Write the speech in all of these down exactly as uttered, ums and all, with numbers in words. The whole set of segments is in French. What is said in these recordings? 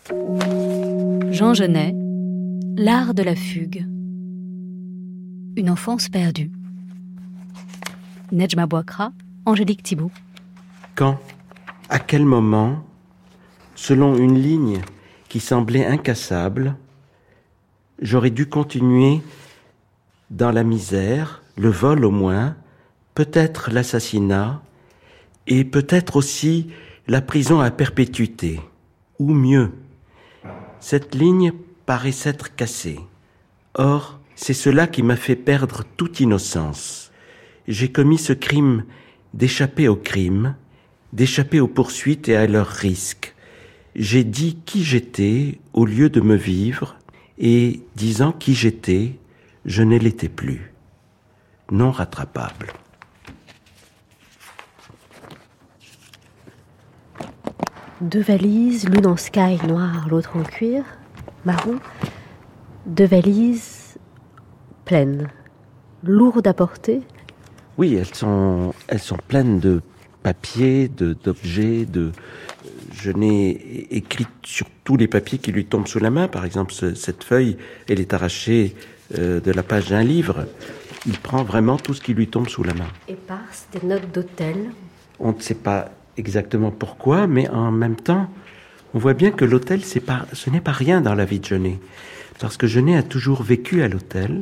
Jean Genet, L'art de la fugue. Une enfance perdue. Nedjma Bouakra, Angélique Thibault. Quand, à quel moment, selon une ligne qui semblait incassable, j'aurais dû continuer dans la misère, le vol au moins, peut-être l'assassinat, et peut-être aussi la prison à perpétuité, ou mieux. Cette ligne paraît s'être cassée. Or, c'est cela qui m'a fait perdre toute innocence. J'ai commis ce crime d'échapper au crime, d'échapper aux poursuites et à leurs risques. J'ai dit qui j'étais au lieu de me vivre, et disant qui j'étais, je ne l'étais plus. Non rattrapable. Deux valises, l'une en sky noir, l'autre en cuir marron. Deux valises pleines, lourdes à porter. Oui, elles sont, elles sont pleines de papiers, de, d'objets, de... Je n'ai écrit sur tous les papiers qui lui tombent sous la main. Par exemple, ce, cette feuille, elle est arrachée euh, de la page d'un livre. Il prend vraiment tout ce qui lui tombe sous la main. Éparses, des notes d'hôtel. On ne sait pas exactement pourquoi, mais en même temps, on voit bien que l'hôtel, c'est pas, ce n'est pas rien dans la vie de Genet. Parce que Genet a toujours vécu à l'hôtel.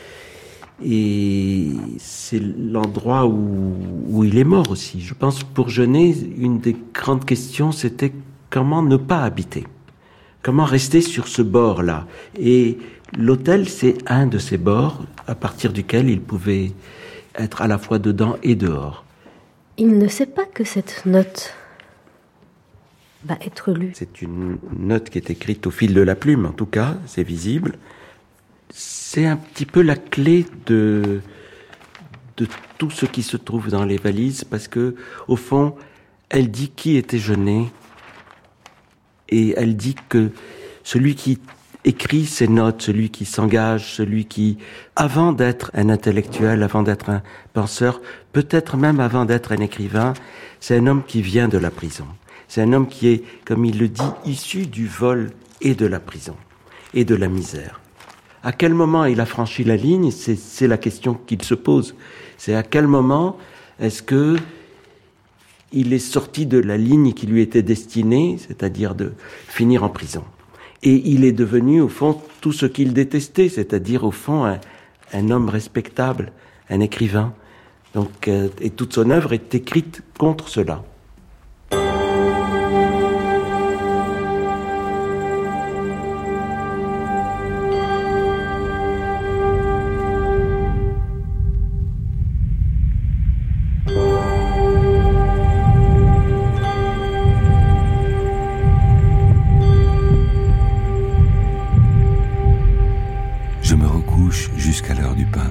Et c'est l'endroit où, où il est mort aussi. Je pense pour Genet, une des grandes questions, c'était comment ne pas habiter. Comment rester sur ce bord-là. Et l'hôtel, c'est un de ces bords à partir duquel il pouvait être à la fois dedans et dehors. Il ne sait pas que cette note va être lue. C'est une note qui est écrite au fil de la plume, en tout cas, c'est visible. C'est un petit peu la clé de, de tout ce qui se trouve dans les valises, parce que, au fond, elle dit qui était Genet, et elle dit que celui qui écrit ses notes, celui qui s'engage, celui qui, avant d'être un intellectuel, avant d'être un penseur, peut-être même avant d'être un écrivain, c'est un homme qui vient de la prison. C'est un homme qui est, comme il le dit, issu du vol et de la prison, et de la misère. À quel moment il a franchi la ligne, c'est, c'est la question qu'il se pose. C'est à quel moment est-ce que il est sorti de la ligne qui lui était destinée, c'est-à-dire de finir en prison. Et il est devenu, au fond, tout ce qu'il détestait, c'est-à-dire, au fond, un, un homme respectable, un écrivain. Donc, euh, et toute son œuvre est écrite contre cela. Jusqu'à l'heure du pain.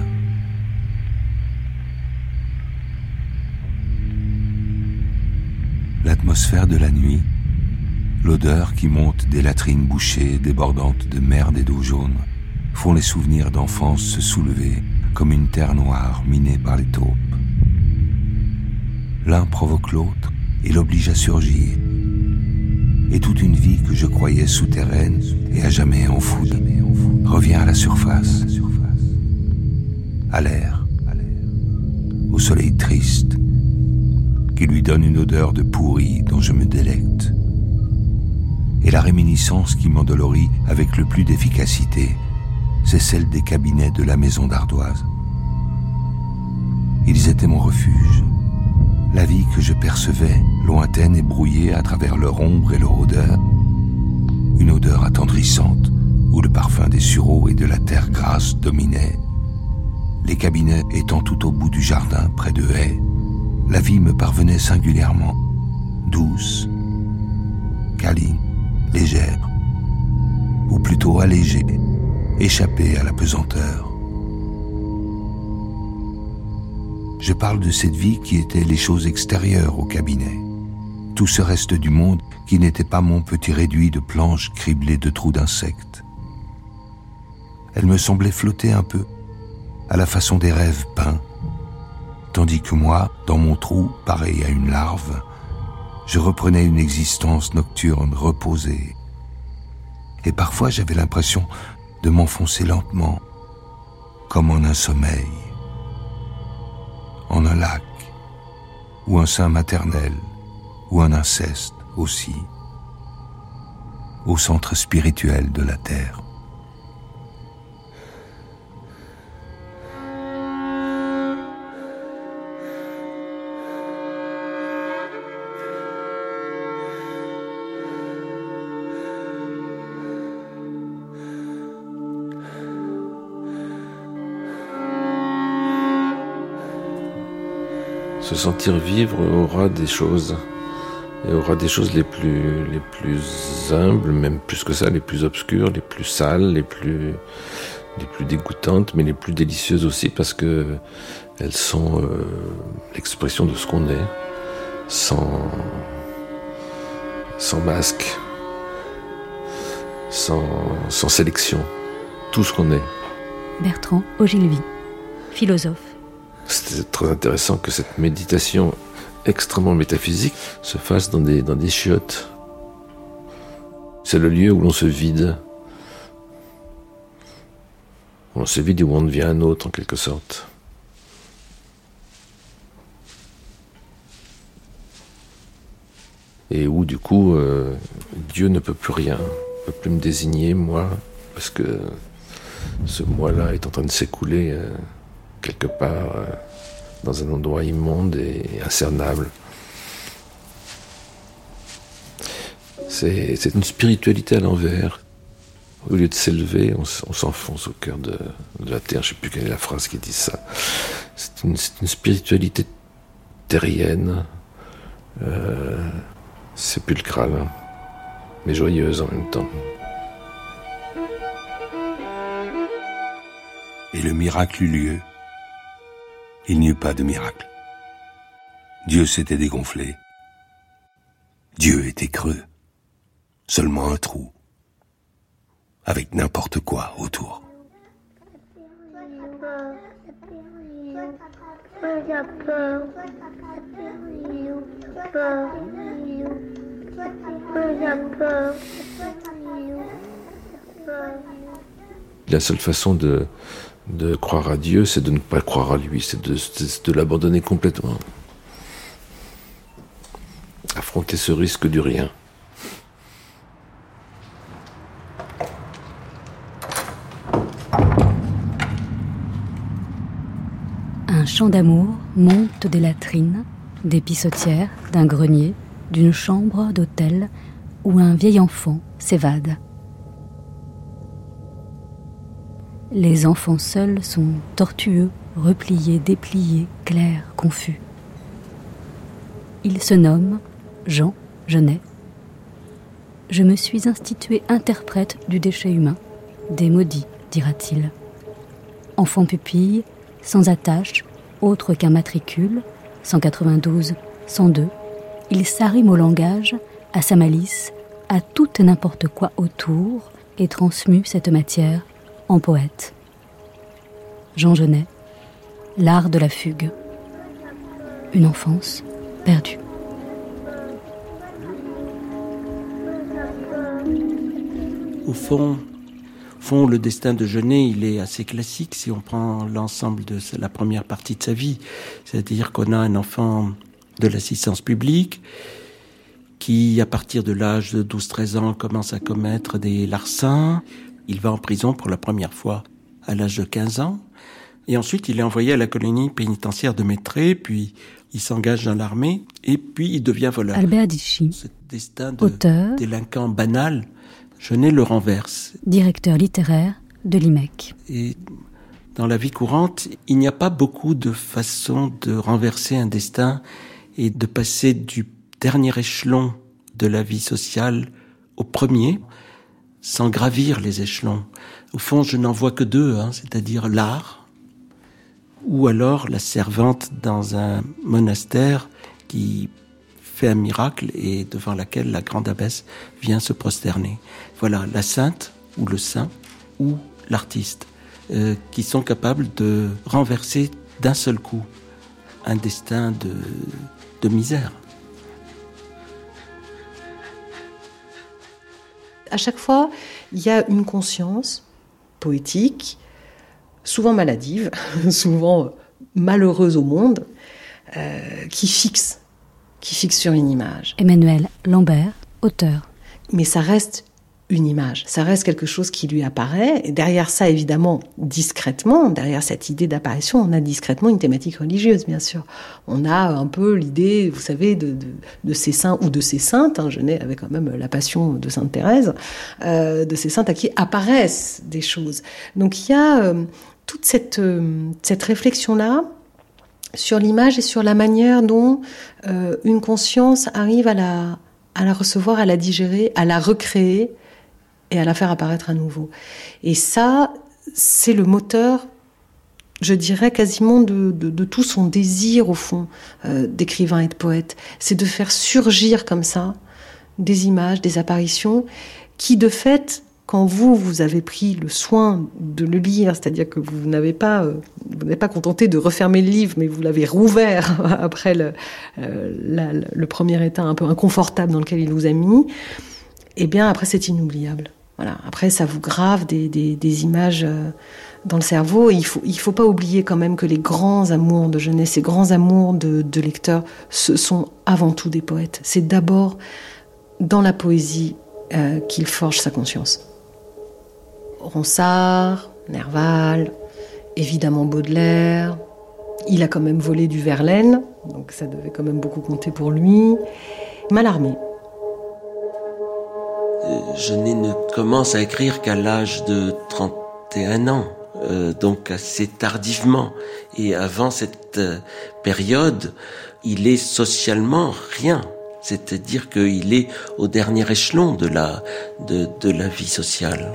L'atmosphère de la nuit, l'odeur qui monte des latrines bouchées débordantes de merde et d'eau jaune, font les souvenirs d'enfance se soulever comme une terre noire minée par les taupes. L'un provoque l'autre et l'oblige à surgir. Et toute une vie que je croyais souterraine et à jamais enfouie revient à la surface. À l'air, au soleil triste, qui lui donne une odeur de pourri dont je me délecte, et la réminiscence qui m'endolorit avec le plus d'efficacité, c'est celle des cabinets de la maison d'Ardoise. Ils étaient mon refuge, la vie que je percevais, lointaine et brouillée à travers leur ombre et leur odeur, une odeur attendrissante où le parfum des sureaux et de la terre grasse dominait. Les cabinets étant tout au bout du jardin, près de haies, la vie me parvenait singulièrement, douce, câline, légère, ou plutôt allégée, échappée à la pesanteur. Je parle de cette vie qui était les choses extérieures au cabinet, tout ce reste du monde qui n'était pas mon petit réduit de planches criblées de trous d'insectes. Elle me semblait flotter un peu, à la façon des rêves peints, tandis que moi, dans mon trou, pareil à une larve, je reprenais une existence nocturne reposée, et parfois j'avais l'impression de m'enfoncer lentement, comme en un sommeil, en un lac, ou un sein maternel, ou un inceste aussi, au centre spirituel de la terre. Se sentir vivre aura des choses, et aura des choses les plus, les plus humbles, même plus que ça, les plus obscures, les plus sales, les plus, les plus dégoûtantes, mais les plus délicieuses aussi, parce que elles sont euh, l'expression de ce qu'on est, sans, sans masque, sans, sans sélection, tout ce qu'on est. Bertrand Ogilvy, philosophe. C'était très intéressant que cette méditation extrêmement métaphysique se fasse dans des, dans des chiottes. C'est le lieu où l'on se vide. Où l'on se vide et où on devient un autre, en quelque sorte. Et où, du coup, euh, Dieu ne peut plus rien, ne peut plus me désigner, moi, parce que ce moi-là est en train de s'écouler euh, quelque part euh, dans un endroit immonde et incernable. C'est, c'est une spiritualité à l'envers. Au lieu de s'élever, on, on s'enfonce au cœur de, de la terre. Je ne sais plus quelle est la phrase qui dit ça. C'est une, c'est une spiritualité terrienne, euh, sépulcrale, hein, mais joyeuse en même temps. Et le miracle eut lieu. Il n'y eut pas de miracle. Dieu s'était dégonflé. Dieu était creux. Seulement un trou. Avec n'importe quoi autour. La seule façon de de croire à Dieu, c'est de ne pas croire à lui, c'est de, c'est de l'abandonner complètement. Affronter ce risque du rien. Un chant d'amour monte des latrines, des pissotières, d'un grenier, d'une chambre d'hôtel où un vieil enfant s'évade. Les enfants seuls sont tortueux, repliés, dépliés, clairs, confus. Ils se nomment Jean Genet. Je me suis institué interprète du déchet humain, des maudits, dira-t-il. Enfant pupille, sans attache, autre qu'un matricule, cent quatre-vingt-douze, cent deux, il s'arrime au langage, à sa malice, à tout et n'importe quoi autour, et transmue cette matière en poète. Jean Genet, l'art de la fugue. Une enfance perdue. Au fond, au fond, le destin de Genet, il est assez classique si on prend l'ensemble de la première partie de sa vie. C'est-à-dire qu'on a un enfant de l'assistance publique qui, à partir de l'âge de douze treize ans, commence à commettre des larcins. Il va en prison pour la première fois à l'âge de quinze ans. Et ensuite, il est envoyé à la colonie pénitentiaire de Mettray, puis il s'engage dans l'armée, et puis il devient voleur. Albert Dichy, Ce destin de auteur, délinquant banal, Genet le renverse. directeur littéraire de l'I M E C. Et dans la vie courante, il n'y a pas beaucoup de façons de renverser un destin et de passer du dernier échelon de la vie sociale au premier, sans gravir les échelons. Au fond, je n'en vois que deux, hein, c'est-à-dire l'art, ou alors la servante dans un monastère qui fait un miracle et devant laquelle la grande abbesse vient se prosterner. Voilà, la sainte ou le saint ou l'artiste, euh, qui sont capables de renverser d'un seul coup un destin de, de misère. À chaque fois, il y a une conscience poétique, souvent maladive, souvent malheureuse au monde, euh, qui fixe, qui fixe sur une image. Emmanuel Lambert, auteur. Mais ça reste une image, ça reste quelque chose qui lui apparaît. Et derrière ça, évidemment, discrètement, derrière cette idée d'apparition, on a discrètement une thématique religieuse, bien sûr. On a un peu l'idée, vous savez, de, de, de ces saints ou de ces saintes. Hein, Genet avait quand même la passion de Sainte Thérèse, euh, de ces saintes à qui apparaissent des choses. Donc il y a euh, toute cette, euh, cette réflexion-là sur l'image et sur la manière dont euh, une conscience arrive à la, à la recevoir, à la digérer, à la recréer, et à la faire apparaître à nouveau. Et ça, c'est le moteur, je dirais, quasiment de, de, de tout son désir, au fond, euh, d'écrivain et de poète. C'est de faire surgir comme ça des images, des apparitions, qui, de fait, quand vous, vous avez pris le soin de le lire, c'est-à-dire que vous n'avez pas, euh, vous n'êtes pas contenté de refermer le livre, mais vous l'avez rouvert après le, euh, la, le premier état un peu inconfortable dans lequel il vous a mis, eh bien, après, c'est inoubliable. Voilà. Après, ça vous grave des, des, des images euh, dans le cerveau. Et il faut, il faut pas oublier quand même que les grands amours de jeunesse, ces grands amours de, de lecteurs, ce sont avant tout des poètes. C'est d'abord dans la poésie euh, qu'il forge sa conscience. Ronsard, Nerval, évidemment Baudelaire. Il a quand même volé du Verlaine, donc ça devait quand même beaucoup compter pour lui. Mallarmé. Genet ne commence à écrire qu'à l'âge de trente et un ans, euh, donc assez tardivement. Et avant cette euh, période, il est socialement rien. C'est-à-dire qu'il est au dernier échelon de la, de, de la vie sociale.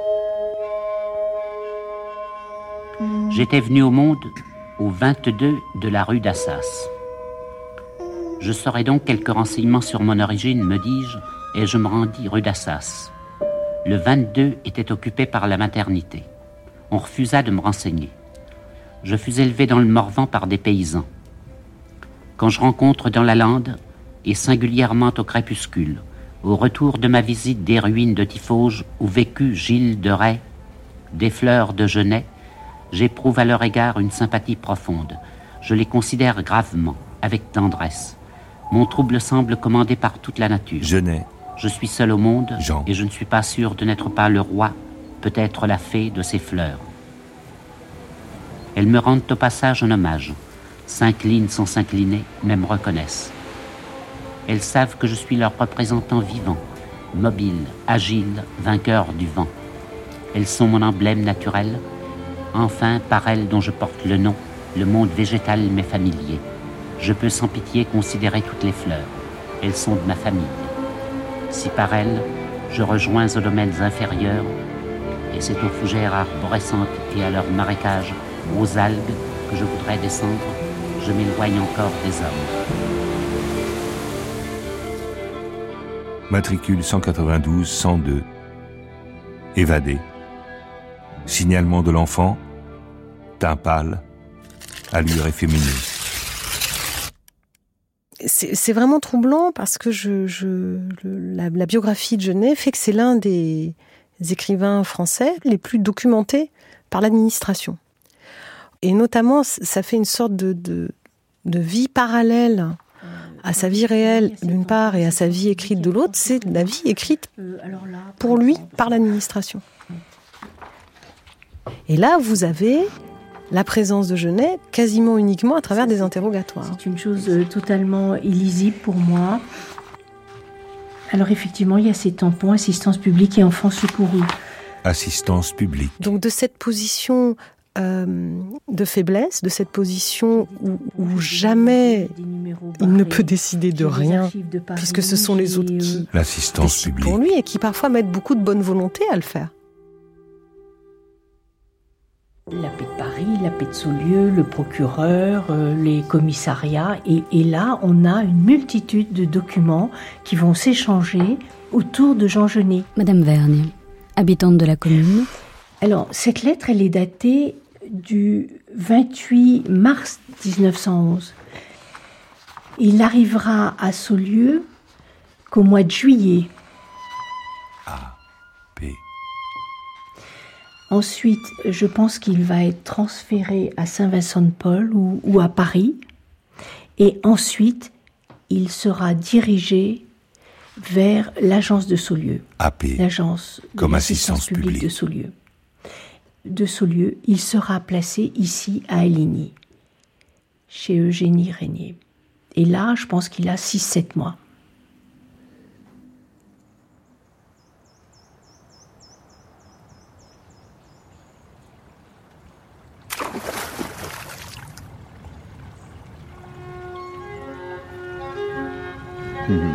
J'étais venu au monde au vingt-deux de la rue d'Assas. Je saurais donc quelques renseignements sur mon origine, me dis-je, et je me rendis rue d'Assas. Le vingt-deux était occupé par la maternité. On refusa de me renseigner. Je fus élevé dans le Morvan par des paysans. Quand je rencontre dans la lande, et singulièrement au crépuscule, au retour de ma visite des ruines de Tiffauges où vécut Gilles de Rais, des fleurs de Genet, j'éprouve à leur égard une sympathie profonde. Je les considère gravement, avec tendresse. Mon trouble semble commandé par toute la nature. Genet. Je suis seul au monde, Jean. Et je ne suis pas sûr de n'être pas le roi, peut-être la fée de ces fleurs. Elles me rendent au passage un hommage, s'inclinent sans s'incliner, mais me reconnaissent. Elles savent que je suis leur représentant vivant, mobile, agile, vainqueur du vent. Elles sont mon emblème naturel. Enfin, par elles dont je porte le nom, le monde végétal m'est familier. Je peux sans pitié considérer toutes les fleurs. Elles sont de ma famille. Si par elles, je rejoins aux domaines inférieurs, et c'est aux fougères arborescentes et à leurs marécages, aux algues que je voudrais descendre, je m'éloigne encore des hommes. Matricule cent quatre-vingt-douze cent deux. Évadé. Signalement de l'enfant. Teint pâle. Allure efféminée. C'est, c'est vraiment troublant parce que je, je, le, la, la biographie de Genet fait que c'est l'un des écrivains français les plus documentés par l'administration. Et notamment, ça fait une sorte de, de, de vie parallèle à sa vie réelle d'une part et à sa vie écrite de l'autre. C'est la vie écrite pour lui par l'administration. Et là, vous avez la présence de Genet quasiment uniquement à travers des interrogatoires. C'est une chose totalement illisible pour moi. Alors effectivement, il y a ces tampons, assistance publique et enfants secourus. Assistance publique. Donc de cette position euh, de faiblesse, de cette position où, où jamais il ne peut décider de rien, puisque ce sont les autres qui L'assistance décident publique. pour lui et qui parfois mettent beaucoup de bonne volonté à le faire. La paix de Paris, la paix de Saulieu, le procureur, euh, les commissariats. Et, et là, on a une multitude de documents qui vont s'échanger autour de Jean Genet. Madame Vergne, habitante de la commune. Alors, cette lettre, elle est datée du vingt-huit mars dix-neuf cent onze. Il n'arrivera à Saulieu qu'au mois de juillet. Ah. paix. Ensuite, je pense qu'il va être transféré à Saint-Vincent-de-Paul ou, ou à Paris. Et ensuite, il sera dirigé vers l'agence de Saulieu. A P, l'agence comme de assistance publique, publique de Saulieu. De Saulieu, il sera placé ici à Aligny, chez Eugénie Régnier. Et là, je pense qu'il a six sept mois. Mmh.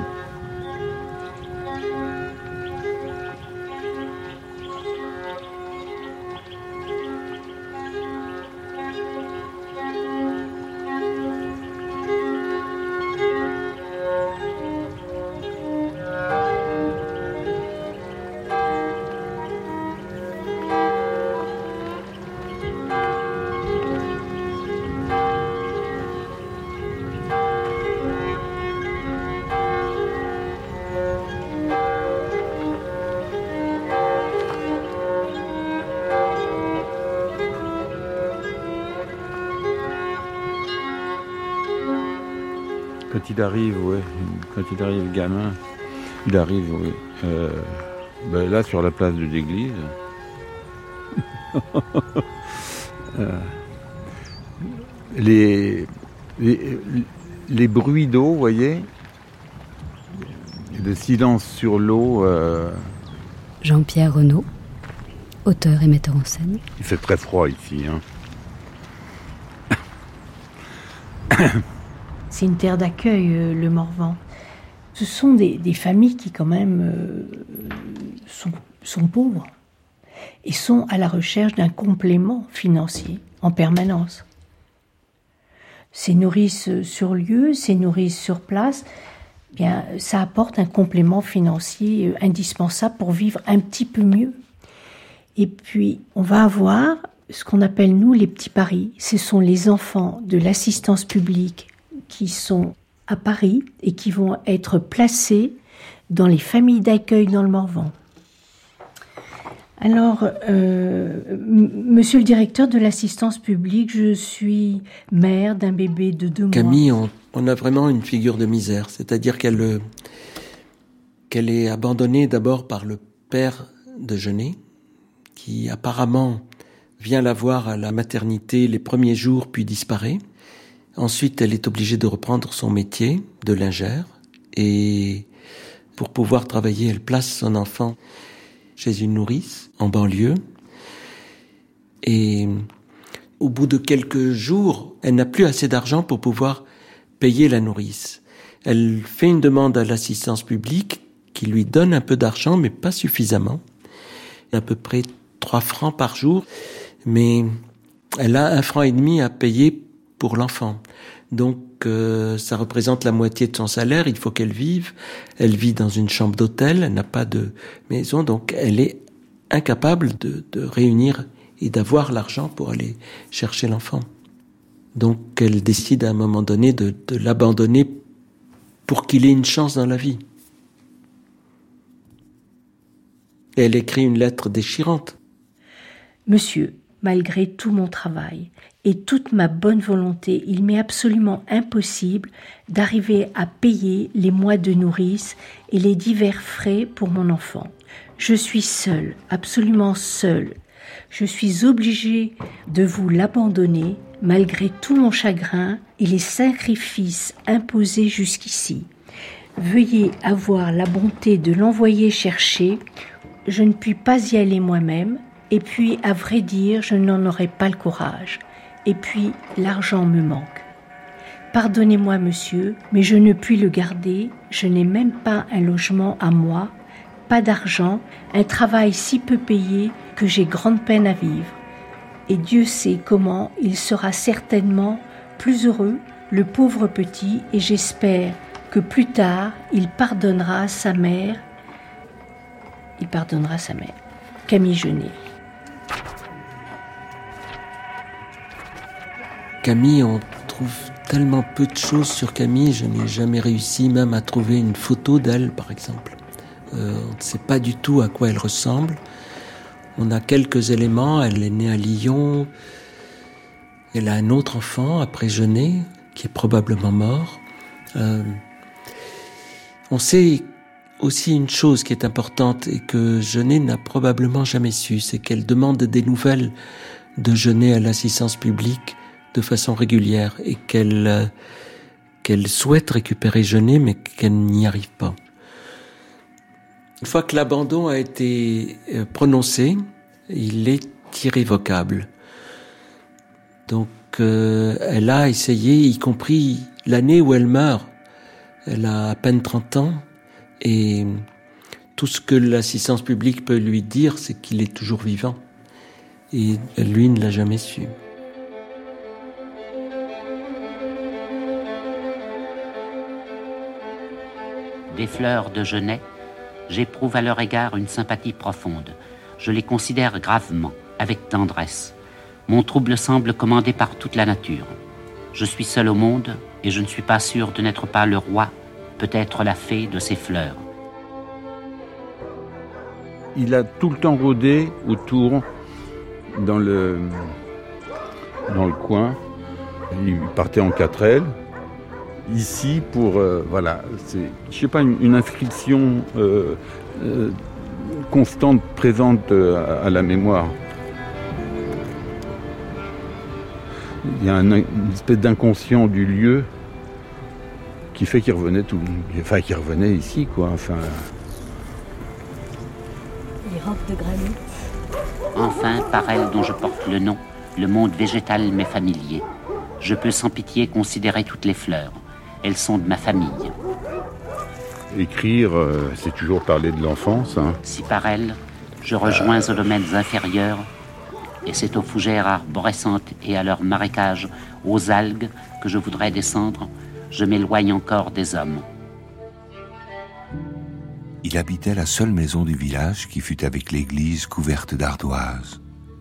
Quand il arrive, ouais, quand il arrive gamin, il arrive, oui, euh, ben là sur la place de l'église. euh, les, les, les bruits d'eau, vous voyez, le silence sur l'eau. Euh... Jean-Pierre Renaud, auteur et metteur en scène. Il fait très froid ici, hein. C'est une terre d'accueil, euh, le Morvan. Ce sont des, des familles qui, quand même, euh, sont, sont pauvres et sont à la recherche d'un complément financier en permanence. Ces nourrices sur lieu, ces nourrices sur place, bien, ça apporte un complément financier euh, indispensable pour vivre un petit peu mieux. Et puis, on va avoir ce qu'on appelle, nous, les petits paris. Ce sont les enfants de l'assistance publique qui sont à Paris et qui vont être placés dans les familles d'accueil dans le Morvan. Alors, euh, m- monsieur le directeur de l'assistance publique, je suis mère d'un bébé de deux mois. Camille, on, on a vraiment une figure de misère, c'est-à-dire qu'elle, euh, qu'elle est abandonnée d'abord par le père de Genet, qui apparemment vient la voir à la maternité les premiers jours puis disparaît. Ensuite, elle est obligée de reprendre son métier de lingère et pour pouvoir travailler, elle place son enfant chez une nourrice en banlieue. Et au bout de quelques jours, elle n'a plus assez d'argent pour pouvoir payer la nourrice. Elle fait une demande à l'assistance publique qui lui donne un peu d'argent, mais pas suffisamment. À peu près trois francs par jour, mais elle a un franc et demi à payer pour l'enfant. Donc, euh, ça représente la moitié de son salaire, il faut qu'elle vive. Elle vit dans une chambre d'hôtel, elle n'a pas de maison, donc elle est incapable de, de réunir et d'avoir l'argent pour aller chercher l'enfant. Donc, elle décide à un moment donné de, de l'abandonner pour qu'il ait une chance dans la vie. Et elle écrit une lettre déchirante. Monsieur, malgré tout mon travail et toute ma bonne volonté, il m'est absolument impossible d'arriver à payer les mois de nourrice et les divers frais pour mon enfant. Je suis seule, absolument seule. Je suis obligée de vous l'abandonner malgré tout mon chagrin et les sacrifices imposés jusqu'ici. Veuillez avoir la bonté de l'envoyer chercher. Je ne puis pas y aller moi-même. Et puis, à vrai dire, je n'en aurai pas le courage. Et puis, l'argent me manque. Pardonnez-moi, monsieur, mais je ne puis le garder. Je n'ai même pas un logement à moi, pas d'argent, un travail si peu payé que j'ai grande peine à vivre. Et Dieu sait comment il sera certainement plus heureux, le pauvre petit, et j'espère que plus tard, il pardonnera sa mère. Il pardonnera sa mère. Camille Genet. Camille, on trouve tellement peu de choses sur Camille, je n'ai jamais réussi même à trouver une photo d'elle, par exemple. Euh, on ne sait pas du tout à quoi elle ressemble. On a quelques éléments. Elle est née à Lyon. Elle a un autre enfant après Genet, qui est probablement mort. Euh, on sait aussi une chose qui est importante et que Genet n'a probablement jamais su, c'est qu'elle demande des nouvelles de Genet à l'assistance publique de façon régulière et qu'elle, euh, qu'elle souhaite récupérer Genet, mais qu'elle n'y arrive pas. Une fois que l'abandon a été prononcé, il est irrévocable. Donc, euh, elle a essayé, y compris l'année où elle meurt. Elle a à peine trente ans et tout ce que l'assistance publique peut lui dire, c'est qu'il est toujours vivant. Et lui ne l'a jamais su. Des fleurs de Genet, j'éprouve à leur égard une sympathie profonde. Je les considère gravement, avec tendresse. Mon trouble semble commandé par toute la nature. Je suis seul au monde et je ne suis pas sûr de n'être pas le roi, peut-être la fée de ces fleurs. Il a tout le temps rôdé autour, dans le, dans le coin. Il partait en quatre ailes. Ici, pour, euh, voilà, c'est, je sais pas, une, une inscription euh, euh, constante, présente euh, à, à la mémoire. Il y a un, une espèce d'inconscient du lieu qui fait qu'il revenait tout, enfin, qu'il revenait ici, quoi. Enfin. Les rocs de granit. Enfin, par elle dont je porte le nom, le monde végétal m'est familier. Je peux sans pitié considérer toutes les fleurs. Elles sont de ma famille. Écrire, euh, c'est toujours parler de l'enfance. Hein. Si par elle, je rejoins aux domaines inférieurs, et c'est aux fougères arborescentes et à leurs marécages, aux algues que je voudrais descendre, je m'éloigne encore des hommes. Il habitait la seule maison du village qui fut avec l'église couverte d'ardoises.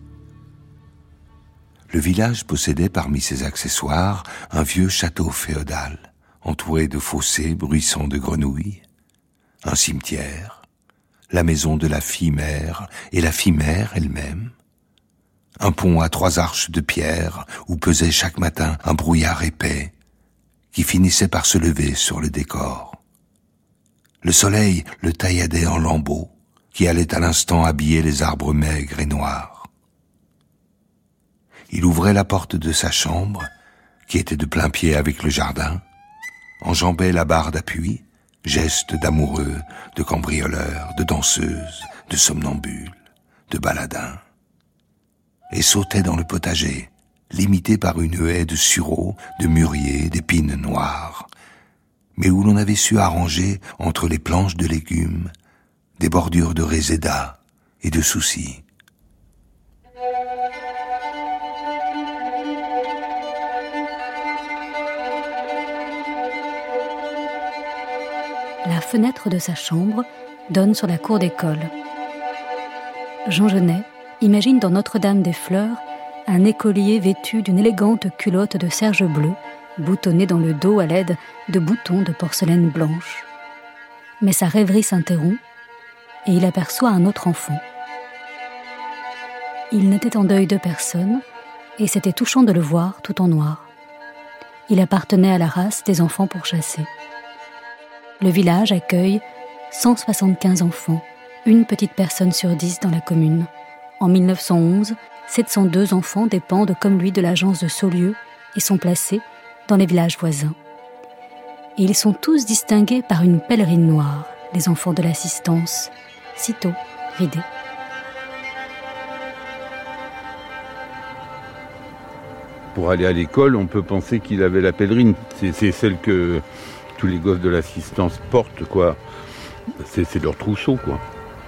Le village possédait parmi ses accessoires un vieux château féodal, entouré de fossés bruissants de grenouilles, un cimetière, la maison de la fille-mère et la fille-mère elle-même, un pont à trois arches de pierre où pesait chaque matin un brouillard épais qui finissait par se lever sur le décor. Le soleil le tailladait en lambeaux qui allaient à l'instant habiller les arbres maigres et noirs. Il ouvrait la porte de sa chambre, qui était de plein pied avec le jardin, enjambait la barre d'appui, geste d'amoureux, de cambrioleur, de danseuse, de somnambule, de baladin, et sautait dans le potager, limité par une haie de sureaux, de mûriers, d'épines noires, mais où l'on avait su arranger entre les planches de légumes des bordures de réséda et de soucis. La fenêtre de sa chambre donne sur la cour d'école. Jean Genet imagine dans Notre-Dame-des-Fleurs un écolier vêtu d'une élégante culotte de serge bleu, boutonnée dans le dos à l'aide de boutons de porcelaine blanche. Mais sa rêverie s'interrompt et il aperçoit un autre enfant. Il n'était en deuil de personne et c'était touchant de le voir tout en noir. Il appartenait à la race des enfants pourchassés. Le village accueille cent soixante-quinze enfants, une petite personne sur dix dans la commune. En mille neuf cent onze, sept cent deux enfants dépendent comme lui de l'agence de Saulieu et sont placés dans les villages voisins. Et ils sont tous distingués par une pèlerine noire, les enfants de l'assistance, sitôt ridés. Pour aller à l'école, on peut penser qu'il avait la pèlerine. C'est, c'est celle que tous les gosses de l'assistance portent, quoi. C'est, c'est leur trousseau, quoi.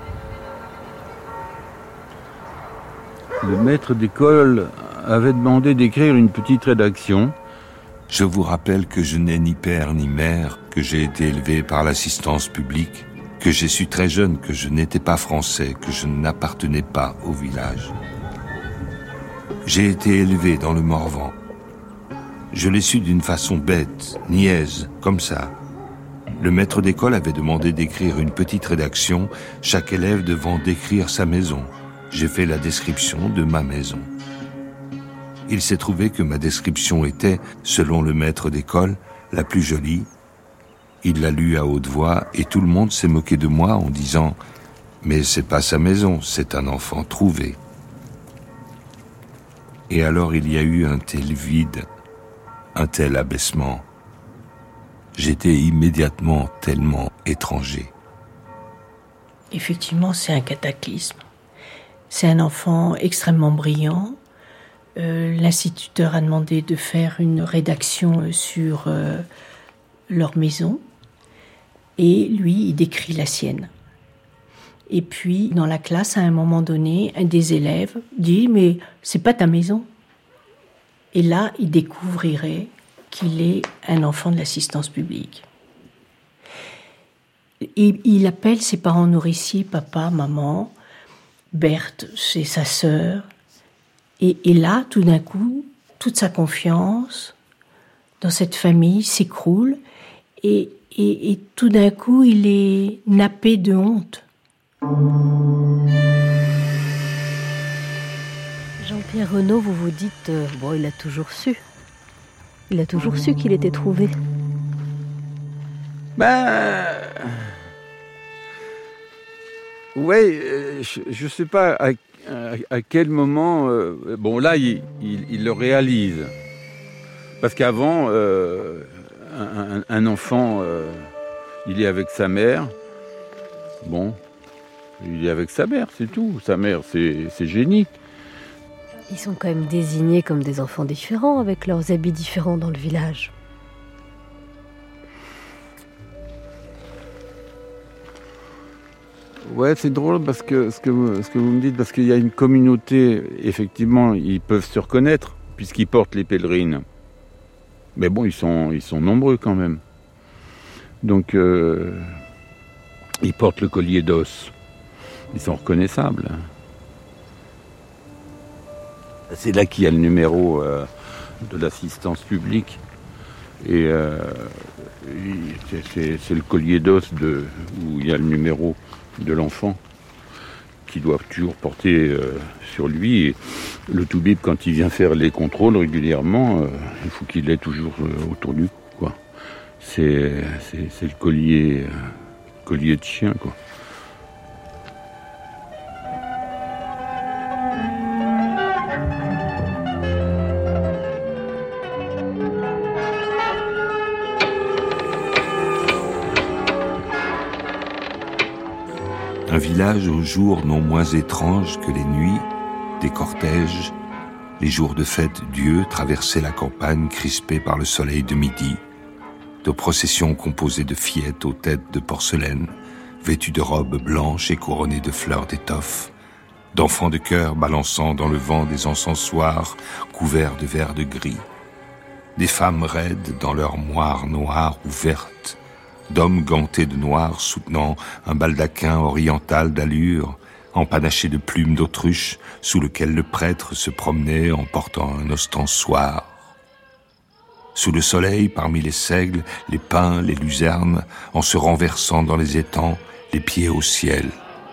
Le maître d'école avait demandé d'écrire une petite rédaction. Je vous rappelle que je n'ai ni père ni mère, que j'ai été élevé par l'assistance publique, que j'ai su très jeune que je n'étais pas français, que je n'appartenais pas au village. J'ai été élevé dans le Morvan. Je l'ai su d'une façon bête, niaise, comme ça. Le maître d'école avait demandé d'écrire une petite rédaction, chaque élève devant décrire sa maison. J'ai fait la description de ma maison. Il s'est trouvé que ma description était, selon le maître d'école, la plus jolie. Il l'a lue à haute voix et tout le monde s'est moqué de moi en disant « Mais c'est pas sa maison, c'est un enfant trouvé ». Et alors il y a eu un tel vide, un tel abaissement. J'étais immédiatement tellement étranger. Effectivement, c'est un cataclysme. C'est un enfant extrêmement brillant. Euh, l'instituteur a demandé de faire une rédaction sur euh, leur maison. Et lui, il décrit la sienne. Et puis, dans la classe, à un moment donné, un des élèves dit « Mais c'est pas ta maison ». Et là, il découvrirait qu'il est un enfant de l'assistance publique. Et il appelle ses parents nourriciers, papa, maman, Berthe, c'est sa sœur. Et, et là, tout d'un coup, toute sa confiance dans cette famille s'écroule et, et, et tout d'un coup, il est nappé de honte. Jean-Pierre Renaud, vous vous dites, euh, bon, il a toujours su. Il a toujours su qu'il était trouvé. Ben... Ouais, je, je sais pas à, à, à quel moment... Euh, bon, là, il, il, il le réalise. Parce qu'avant, euh, un, un enfant, euh, il est avec sa mère. Bon, il est avec sa mère, c'est tout. Sa mère, c'est, c'est génie. Ils sont quand même désignés comme des enfants différents, avec leurs habits différents dans le village. Ouais, c'est drôle parce que ce que vous, ce que vous me dites, parce qu'il y a une communauté, effectivement, ils peuvent se reconnaître, puisqu'ils portent les pèlerines. Mais bon, ils sont, ils sont nombreux quand même. Donc, euh, ils portent le collier d'os. Ils sont reconnaissables. C'est là qu'il y a le numéro euh, de l'assistance publique. Et euh, c'est, c'est, c'est le collier d'os de, où il y a le numéro de l'enfant qui doit toujours porter euh, sur lui. Et le toubib, quand il vient faire les contrôles régulièrement, euh, il faut qu'il l'ait toujours euh, autour du cou, quoi. C'est, c'est, c'est le collier, euh, collier de chien, quoi. Un village aux jours non moins étranges que les nuits, des cortèges, les jours de fête Dieu traversaient la campagne crispée par le soleil de midi, de processions composées de fillettes aux têtes de porcelaine, vêtues de robes blanches et couronnées de fleurs d'étoffe, d'enfants de chœur balançant dans le vent des encensoirs couverts de verre de gris, des femmes raides dans leurs moires noires ou vertes, d'hommes gantés de noir soutenant un baldaquin oriental d'allure, empanaché de plumes d'autruche, sous lequel le prêtre se promenait en portant un ostensoir. Sous le soleil, parmi les seigles, les pins, les luzernes, en se renversant dans les étangs, les pieds au ciel.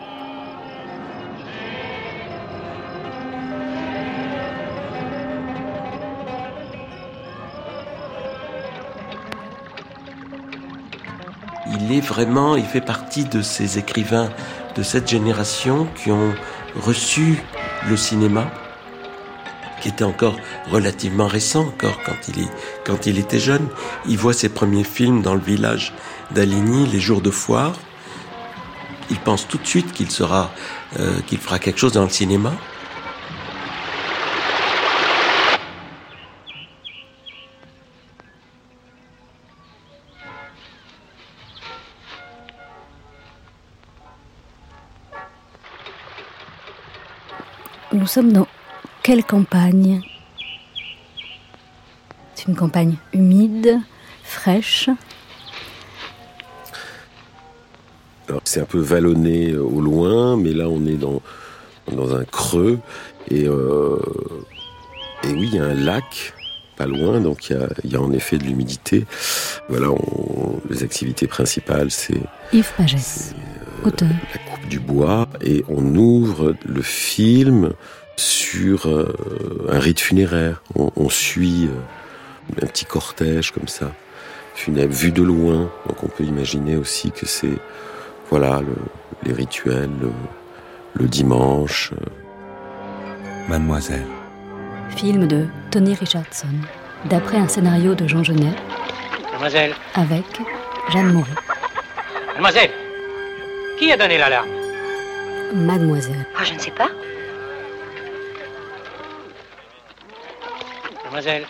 Il est vraiment, il fait partie de ces écrivains de cette génération qui ont reçu le cinéma, qui était encore relativement récent, encore quand il, est, quand il était jeune. Il voit ses premiers films dans le village d'Aligny, Les Jours de Foire. Il pense tout de suite qu'il sera, euh, qu'il fera quelque chose dans le cinéma. Nous sommes dans quelle campagne ? C'est une campagne humide, fraîche. Alors, c'est un peu vallonné au loin, mais là on est dans, dans un creux. Et, euh, et oui, il y a un lac pas loin, donc il y a, il y a en effet de l'humidité. Voilà, on, les activités principales, c'est Yves Pagès, euh, auteur. La coupe du bois, et on ouvre le film sur euh, un rite funéraire. On, on suit euh, un petit cortège comme ça, funèbre, vu de loin. Donc on peut imaginer aussi que c'est voilà le, les rituels, le, le dimanche. Euh. Mademoiselle. Film de Tony Richardson, d'après un scénario de Jean Genet. Mademoiselle. Avec Jeanne Moreau. Mademoiselle, qui a donné l'alarme? Mademoiselle. Ah, je ne sais pas. Mademoiselle.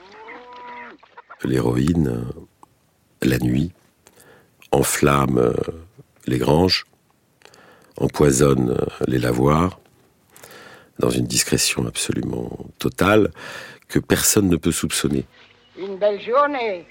L'héroïne, la nuit, enflamme les granges, empoisonne les lavoirs, dans une discrétion absolument totale que personne ne peut soupçonner. Une belle journée.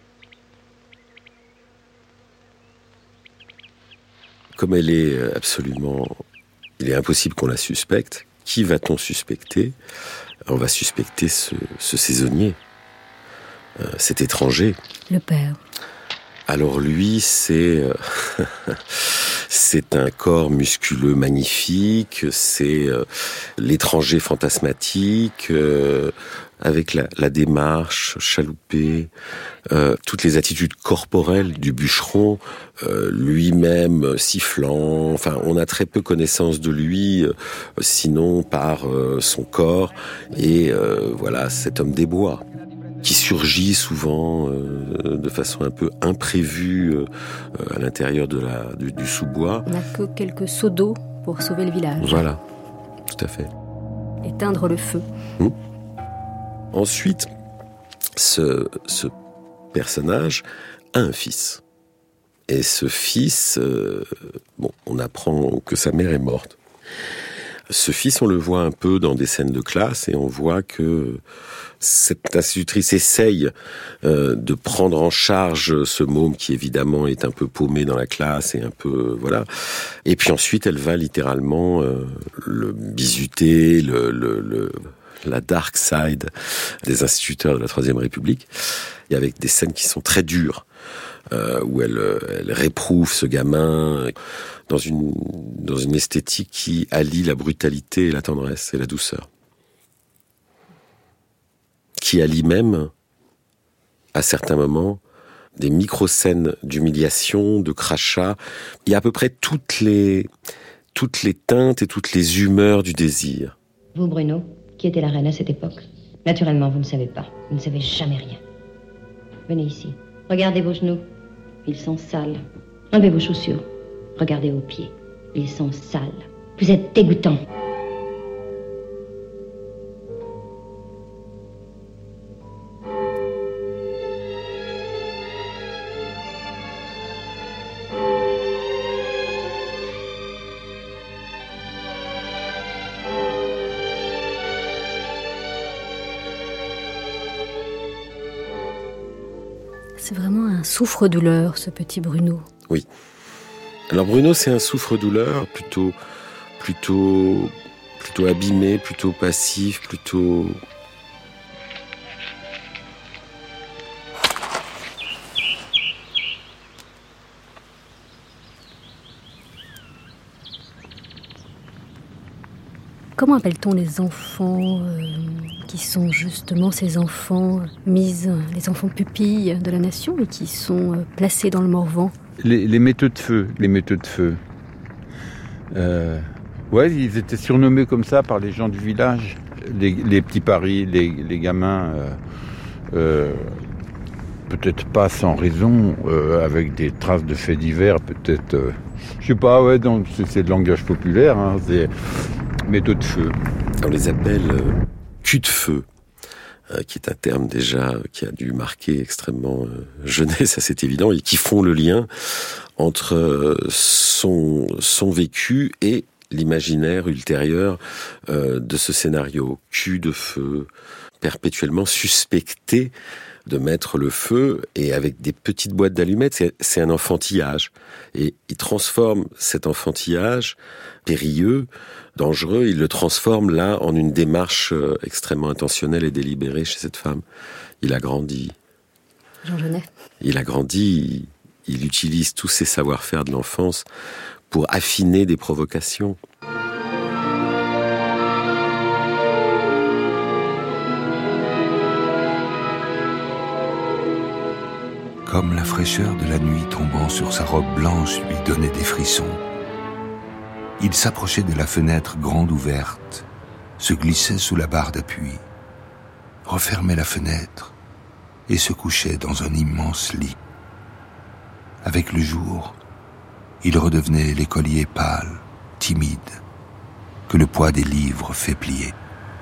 Comme elle est absolument... Il est impossible qu'on la suspecte. Qui va-t-on suspecter? On va suspecter ce, ce saisonnier, euh, cet étranger. Le père. Alors lui, c'est... Euh, c'est un corps musculeux magnifique, c'est euh, l'étranger fantasmatique, euh, avec la, la démarche chaloupée, euh, toutes les attitudes corporelles du bûcheron, euh, lui-même sifflant. Enfin, on a très peu connaissance de lui, euh, sinon par euh, son corps et euh, voilà, cet homme des bois qui surgit souvent euh, de façon un peu imprévue euh, à l'intérieur de la, du, du sous-bois. On n'a que quelques seaux d'eau pour sauver le village. Voilà, tout à fait. Éteindre le feu. Mmh. Ensuite, ce, ce personnage a un fils. Et ce fils, euh, bon, on apprend que sa mère est morte. Ce fils, on le voit un peu dans des scènes de classe et on voit que cette institutrice essaye euh, de prendre en charge ce môme qui évidemment est un peu paumé dans la classe et un peu voilà. Et puis ensuite, elle va littéralement euh, le bisuter, le, le, le la dark side des instituteurs de la Troisième République, et avec des scènes qui sont très dures. Euh, où elle, elle réprouve ce gamin dans une, dans une esthétique qui allie la brutalité et la tendresse et la douceur. Qui allie même, à certains moments, des micro-scènes d'humiliation, de crachat. Il y a à peu près toutes les, toutes les teintes et toutes les humeurs du désir. Vous, Bruno, qui était la reine à cette époque? Naturellement, vous ne savez pas. Vous ne savez jamais rien. Venez ici. Regardez vos genoux. Ils sont sales. Enlevez vos chaussures. Regardez vos pieds. Ils sont sales. Vous êtes dégoûtant. C'est vraiment un souffre-douleur, ce petit Bruno. Oui. Alors Bruno, c'est un souffre-douleur plutôt, plutôt, plutôt abîmé, plutôt passif, plutôt... Comment appelle-t-on les enfants euh, qui sont justement ces enfants mis, les enfants pupilles de la nation et qui sont euh, placés dans le Morvan? Les, les méteux de feu, les méteux de feu. Euh, ouais, ils étaient surnommés comme ça par les gens du village. Les, les petits paris, les, les gamins, euh, euh, peut-être pas sans raison, euh, avec des traces de faits divers, peut-être. Euh, je sais pas, ouais, donc c'est, c'est le langage populaire, hein, c'est métaux de feu. On les appelle euh, cul de feu, euh, qui est un terme déjà qui a dû marquer extrêmement euh, jeunesse, ça c'est évident, et qui font le lien entre euh, son, son vécu et l'imaginaire ultérieur euh, de ce scénario. Cul de feu, perpétuellement suspecté de mettre le feu, et avec des petites boîtes d'allumettes, c'est, c'est un enfantillage. Et il transforme cet enfantillage périlleux, dangereux, il le transforme là en une démarche extrêmement intentionnelle et délibérée chez cette femme. Il a grandi. Jean Genet. Il a grandi, il, il utilise tous ses savoir-faire de l'enfance pour affiner des provocations. Comme la fraîcheur de la nuit tombant sur sa robe blanche lui donnait des frissons, il s'approchait de la fenêtre grande ouverte, se glissait sous la barre d'appui, refermait la fenêtre et se couchait dans un immense lit. Avec le jour, il redevenait l'écolier pâle, timide, que le poids des livres fait plier.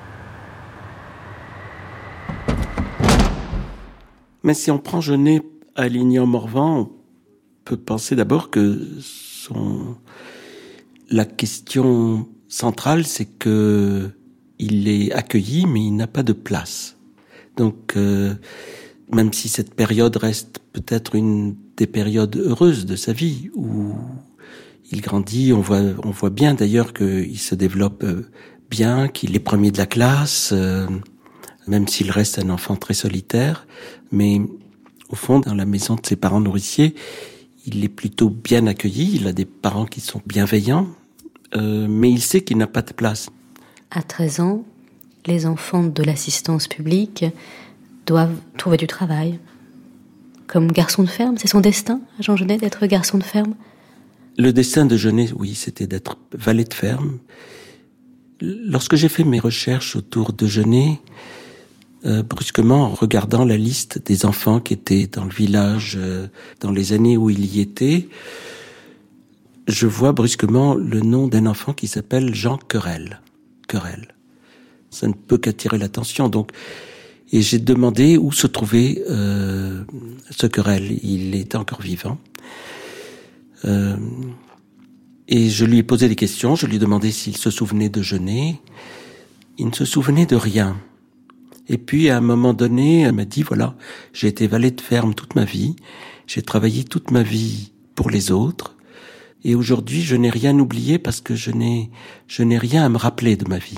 Mais si on prend Genet aligné en Morvan, on peut penser d'abord que son... la question centrale, c'est que il est accueilli, mais il n'a pas de place. Donc, euh, même si cette période reste peut-être une des périodes heureuses de sa vie, où il grandit, on voit, on voit bien d'ailleurs qu'il se développe bien, qu'il est premier de la classe, euh, même s'il reste un enfant très solitaire, mais au fond, dans la maison de ses parents nourriciers, il est plutôt bien accueilli, il a des parents qui sont bienveillants, euh, mais il sait qu'il n'a pas de place. À treize ans, les enfants de l'assistance publique doivent trouver du travail. Comme garçon de ferme, c'est son destin, Jean Genet, d'être garçon de ferme? Le destin de Genet, oui, c'était d'être valet de ferme. Lorsque j'ai fait mes recherches autour de Genet, Euh, brusquement, en regardant la liste des enfants qui étaient dans le village euh, dans les années où il y était, je vois brusquement le nom d'un enfant qui s'appelle Jean Querelle. Querelle. Ça ne peut qu'attirer l'attention. Donc, et j'ai demandé où se trouvait euh, ce Querelle. Il était encore vivant. Euh, et je lui ai posé des questions. Je lui ai demandé s'il se souvenait de Genet. Il ne se souvenait de rien. Et puis, à un moment donné, elle m'a dit, voilà, j'ai été valet de ferme toute ma vie, j'ai travaillé toute ma vie pour les autres, et aujourd'hui, je n'ai rien oublié parce que je n'ai, je n'ai rien à me rappeler de ma vie.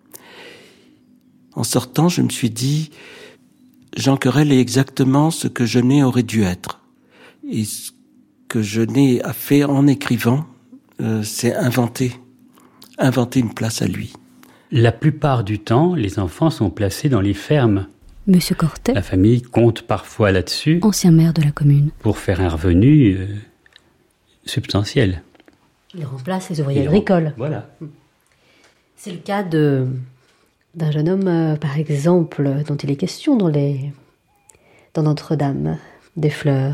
En sortant, je me suis dit, Jean Querelle est exactement ce que Genet aurait dû être. Et ce que Genet a fait en écrivant, euh, c'est inventer, inventer une place à lui. La plupart du temps, les enfants sont placés dans les fermes. Monsieur Cortet, la famille compte parfois là-dessus. Ancien maire de la commune. Pour faire un revenu euh, substantiel. Il remplace les ouvriers agricoles. Voilà. C'est le cas de, d'un jeune homme, euh, par exemple, dont il est question dans, les, dans Notre-Dame des Fleurs.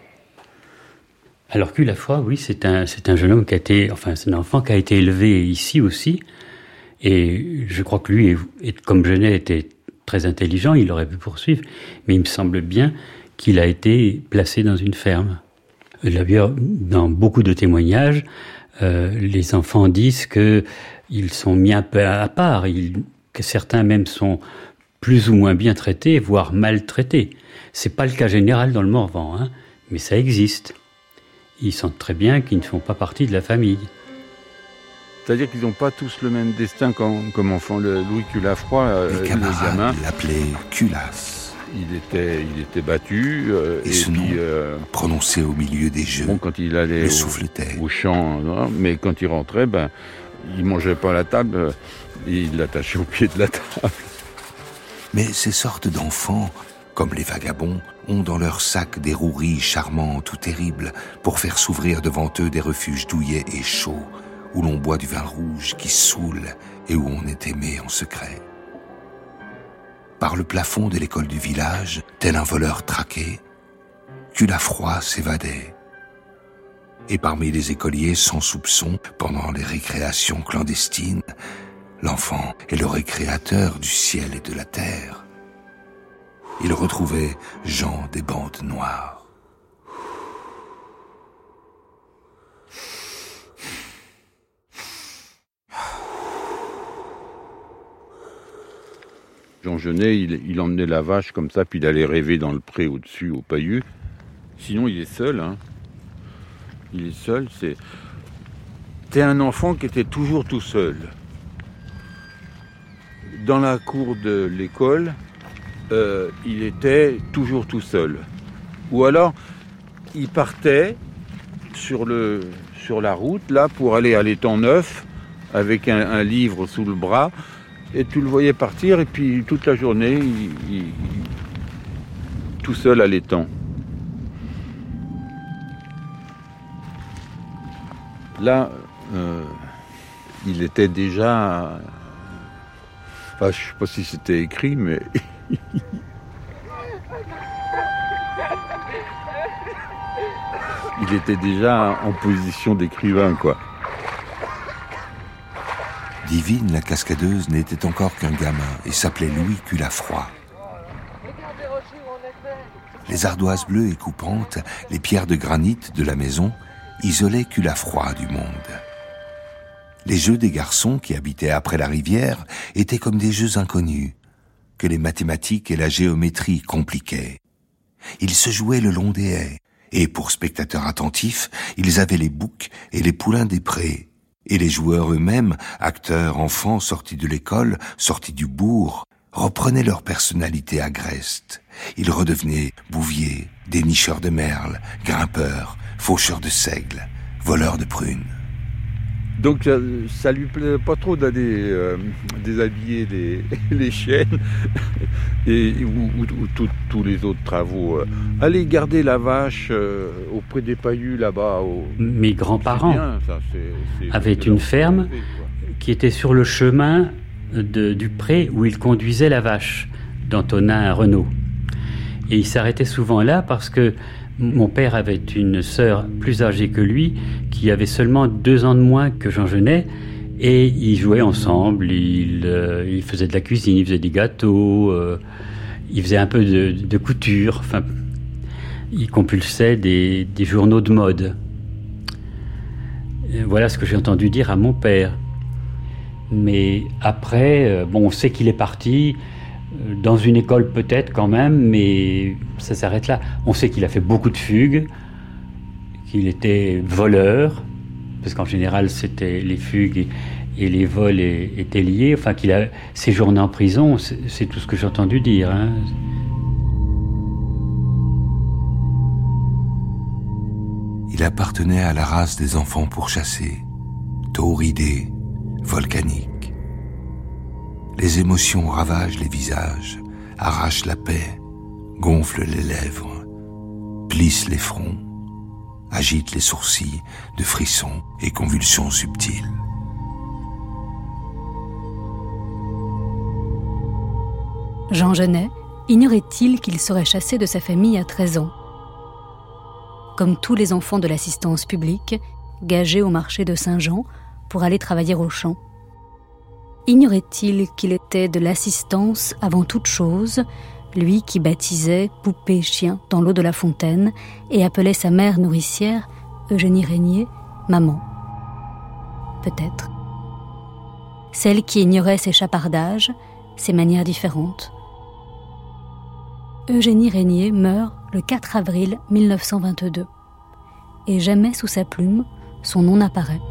Alors que la fois, oui, c'est un, c'est un jeune homme qui a été, enfin, c'est un enfant qui a été élevé ici aussi. Et je crois que lui, comme Genet était très intelligent, il aurait pu poursuivre. Mais il me semble bien qu'il a été placé dans une ferme. D'ailleurs, dans beaucoup de témoignages, euh, les enfants disent qu'ils sont mis un peu à part, ils, que certains même sont plus ou moins bien traités, voire maltraités. C'est pas le cas général dans le Morvan, hein, mais ça existe. Ils sentent très bien qu'ils ne font pas partie de la famille. C'est-à-dire qu'ils n'ont pas tous le même destin comme, comme enfant. Le Louis Culafroy, les le camarades gamin, l'appelaient Culasse. Il était, il était battu. Euh, et, et ce puis, nom, euh, prononcé au milieu des jeux, bon, quand il allait le au, souffletait. au champ, hein, mais quand il rentrait, ben, il mangeait pas à la table, euh, il l'attachait au pied de la table. Mais ces sortes d'enfants, comme les vagabonds, ont dans leur sac des roueries charmantes ou terribles pour faire s'ouvrir devant eux des refuges douillets et chauds, où l'on boit du vin rouge qui saoule et où on est aimé en secret. Par le plafond de l'école du village, tel un voleur traqué, Culafroy s'évadait. Et parmi les écoliers sans soupçon, pendant les récréations clandestines, l'enfant est le récréateur du ciel et de la terre. Il retrouvait Jean des bandes noires. Jean Genet, il, il emmenait la vache comme ça, puis il allait rêver dans le pré au-dessus, au paillu. Sinon, il est seul. Hein. Il est seul. C'est... C'était un enfant qui était toujours tout seul. Dans la cour de l'école, euh, il était toujours tout seul. Ou alors, il partait sur, le, sur la route, là, pour aller à l'étang neuf, avec un, un livre sous le bras, et tu le voyais partir, et puis toute la journée, il, il, tout seul à l'étang. Là, euh, il était déjà... Enfin, je ne sais pas si c'était écrit, mais... il était déjà en position d'écrivain, quoi. Divine, la cascadeuse, n'était encore qu'un gamin et s'appelait Louis Culafroy. Les ardoises bleues et coupantes, les pierres de granit de la maison, isolaient Culafroy du monde. Les jeux des garçons qui habitaient après la rivière étaient comme des jeux inconnus, que les mathématiques et la géométrie compliquaient. Ils se jouaient le long des haies, et pour spectateurs attentifs, ils avaient les boucs et les poulains des prés. Et les joueurs eux-mêmes, acteurs, enfants sortis de l'école, sortis du bourg, reprenaient leur personnalité agreste. Ils redevenaient bouviers, dénicheurs de merles, grimpeurs, faucheurs de seigles, voleurs de prunes. Donc ça, ça lui plaît pas trop d'aller euh, déshabiller les, les chênes et, ou, ou, ou tous les autres travaux. Aller garder la vache euh, auprès des paillus là-bas. Au... Mes grands-parents bien, ça, c'est, c'est, avaient c'est une ferme fait, qui était sur le chemin de, du pré où ils conduisaient la vache, d'Antonin à Renault. Et ils s'arrêtaient souvent là parce que mon père avait une sœur plus âgée que lui, qui avait seulement deux ans de moins que Jean Genet, et ils jouaient ensemble, ils, euh, ils faisaient de la cuisine, ils faisaient des gâteaux, euh, ils faisaient un peu de, de couture, enfin, ils compulsaient des, des journaux de mode. Et voilà ce que j'ai entendu dire à mon père. Mais après, euh, bon, on sait qu'il est parti... dans une école peut-être quand même, mais ça s'arrête là. On sait qu'il a fait beaucoup de fugues, qu'il était voleur, parce qu'en général c'était les fugues et, et les vols étaient liés, enfin qu'il a séjourné en prison, c'est, c'est tout ce que j'ai entendu dire. Hein. Il appartenait à la race des enfants pourchassés, tauridés, volcaniques. Les émotions ravagent les visages, arrachent la paix, gonflent les lèvres, plissent les fronts, agitent les sourcils de frissons et convulsions subtiles. Jean Genet ignorait-il qu'il serait chassé de sa famille à treize ans? Comme tous les enfants de l'assistance publique, gagés au marché de Saint-Jean pour aller travailler au champ. Ignorait-il qu'il était de l'assistance avant toute chose, lui qui baptisait poupée chien dans l'eau de la fontaine et appelait sa mère nourricière, Eugénie Régnier, maman? Peut-être. Celle qui ignorait ses chapardages, ses manières différentes. Eugénie Régnier meurt le quatre avril mille neuf cent vingt-deux. Et jamais sous sa plume, son nom n'apparaît.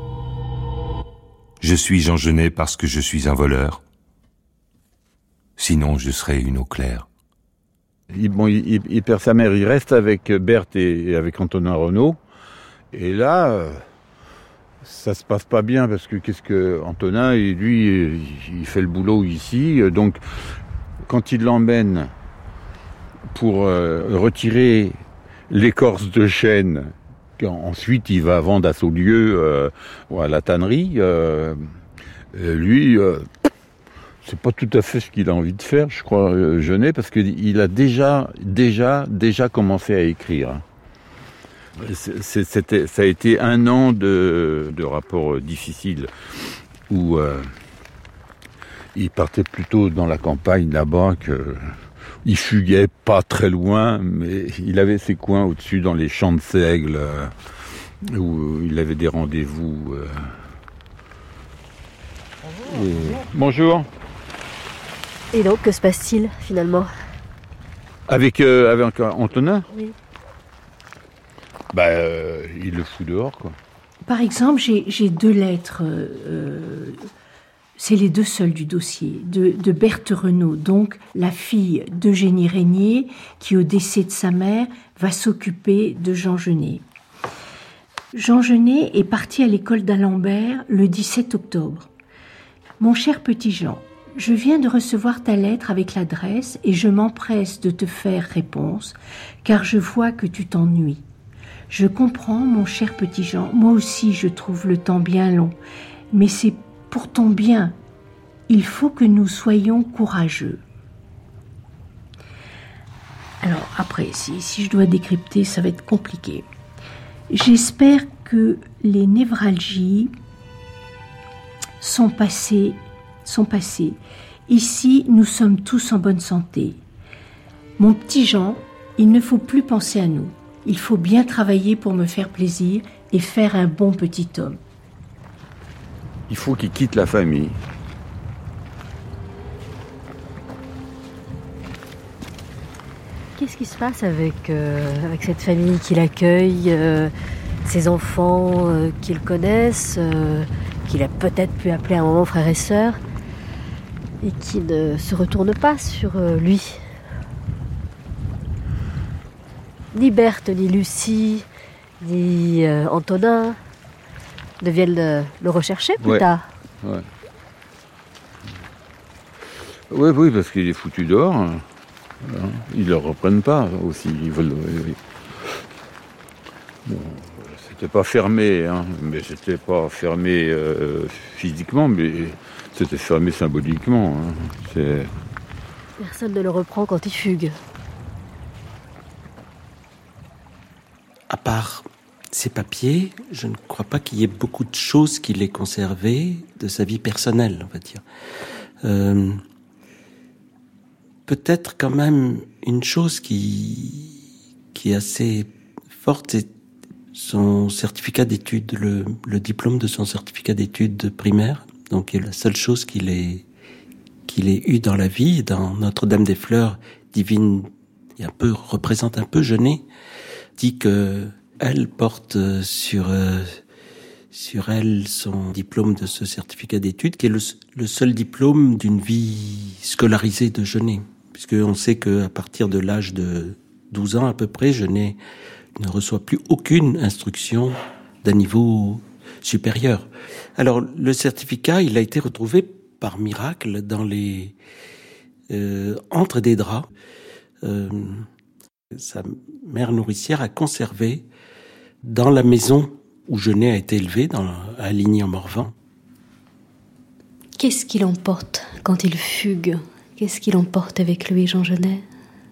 Je suis Jean Genet parce que je suis un voleur. Sinon, je serais une eau claire. Il, bon, il, il perd sa mère, il reste avec Berthe et, et avec Antonin Renault. Et là, euh, ça se passe pas bien parce que qu'est-ce que Antonin, et lui, il fait le boulot ici. Donc, quand il l'emmène pour euh, retirer l'écorce de chêne, ensuite il va vendre à Saulieu, euh, à la tannerie, euh, lui, euh, c'est pas tout à fait ce qu'il a envie de faire, je crois, euh, Genet, parce qu'il a déjà, déjà, déjà commencé à écrire. C'est, c'était, ça a été un an de, de rapports difficiles où euh, il partait plutôt dans la campagne là-bas que... Il fuguait pas très loin, mais il avait ses coins au-dessus dans les champs de seigle, euh, où il avait des rendez-vous. Euh. Bonjour. Et... Bonjour. Et donc, que se passe-t-il finalement? Avec, euh, avec Antonin? Oui. Bah, euh, il le fout dehors, quoi. Par exemple, j'ai, j'ai deux lettres, euh, c'est les deux seules du dossier, de, de Berthe Renaud, donc la fille d'Eugénie Régnier, qui au décès de sa mère va s'occuper de Jean Genet. Jean Genet est parti à l'école d'Alembert le dix-sept octobre. Mon cher petit Jean, je viens de recevoir ta lettre avec l'adresse et je m'empresse de te faire réponse, car je vois que tu t'ennuies. Je comprends, mon cher petit Jean, moi aussi je trouve le temps bien long, mais c'est pour ton bien. Il faut que nous soyons courageux. Alors après, si, si je dois décrypter, ça va être compliqué. J'espère que les névralgies sont passées, sont passées. Ici, nous sommes tous en bonne santé. Mon petit Jean, il ne faut plus penser à nous. Il faut bien travailler pour me faire plaisir et faire un bon petit homme. Il faut qu'il quitte la famille. Qu'est-ce qui se passe avec, euh, avec cette famille qui l'accueille, euh, ses enfants euh, qui le connaissent, euh, qu'il a peut-être pu appeler à un moment frère et sœur, et qui ne se retourne pas sur euh, lui? Ni Berthe, ni Lucie, ni euh, Antonin ne viennent le, le rechercher plus ouais. tard. Ouais. Oui, oui, parce qu'il est foutu dehors. Hein. Ils ne le reprennent pas aussi. Ils veulent. Oui. Bon, c'était pas fermé, hein, mais c'était pas fermé euh, physiquement, mais c'était fermé symboliquement. Hein. C'est... Personne ne le reprend quand il fugue. À part ses papiers, je ne crois pas qu'il y ait beaucoup de choses qu'il ait conservées de sa vie personnelle, on va dire. Euh, peut-être quand même une chose qui, qui est assez forte, c'est son certificat d'études, le, le diplôme de son certificat d'études primaires. Donc, c'est la seule chose qu'il ait, qu'il ait eu dans la vie. Dans Notre-Dame-des-Fleurs, Divine, il un peu, représente un peu Genet, dit que elle porte sur euh, sur elle son diplôme de ce certificat d'études, qui est le, le seul diplôme d'une vie scolarisée de Genet, puisqu'on sait que à partir de l'âge de douze ans à peu près, Genet ne reçoit plus aucune instruction d'un niveau supérieur. Alors le certificat, il a été retrouvé par miracle dans les euh, entre des draps. Euh, sa mère nourricière a conservé dans la maison où Genet a été élevé, dans, à Ligny-en-Morvan. Qu'est-ce qu'il emporte quand il fugue? Qu'est-ce qu'il emporte avec lui, Jean Genet?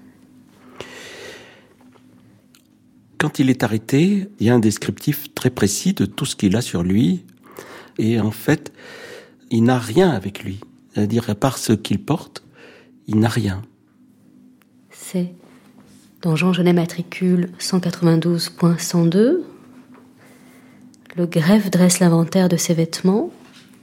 Quand il est arrêté, il y a un descriptif très précis de tout ce qu'il a sur lui. Et en fait, il n'a rien avec lui. C'est-à-dire, à part ce qu'il porte, il n'a rien. C'est dans Jean Genet matricule cent quatre-vingt-douze point cent deux. Le greffe dresse l'inventaire de ses vêtements.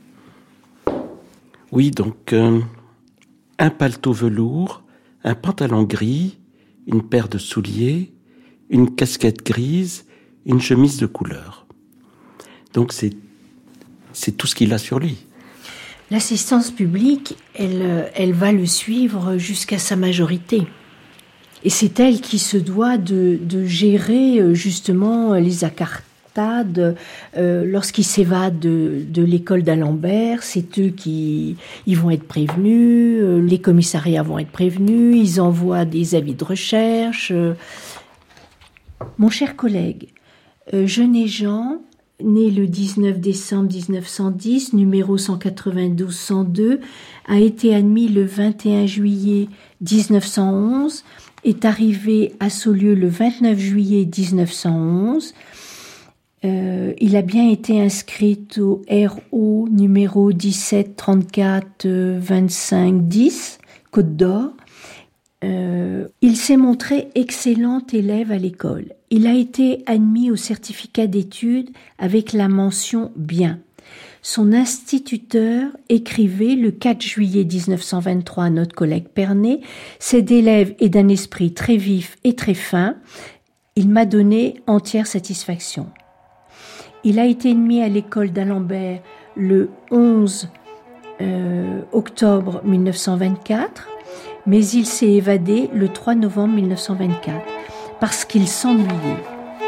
Oui, donc euh, un paletot velours, un pantalon gris, une paire de souliers, une casquette grise, une chemise de couleur. Donc c'est, c'est tout ce qu'il a sur lui. L'assistance publique, elle, elle va le suivre jusqu'à sa majorité. Et c'est elle qui se doit de, de gérer justement les accartades. Euh, lorsqu'ils s'évadent de, de l'école d'Alembert, c'est eux qui ils vont être prévenus, euh, les commissariats vont être prévenus, ils envoient des avis de recherche. Mon cher collègue, euh, Genet Jean, né le dix-neuf décembre dix-neuf cent dix, numéro cent quatre-vingt-douze cent deux, a été admis le vingt et un juillet dix-neuf cent onze, est arrivé à Saulieu le vingt-neuf juillet dix-neuf cent onze. Euh, il a bien été inscrit au R O numéro dix-sept trente-quatre vingt-cinq dix, Côte d'Or. Euh, il s'est montré excellent élève à l'école. Il a été admis au certificat d'études avec la mention bien. son instituteur écrivait le quatre juillet dix-neuf cent vingt-trois à notre collègue Pernet, « Cet élève est d'un esprit très vif et très fin. Il m'a donné entière satisfaction. » Il a été admis à l'école d'Alembert le onze euh, octobre mille neuf cent vingt-quatre, mais il s'est évadé le trois novembre mille neuf cent vingt-quatre parce qu'il s'ennuyait.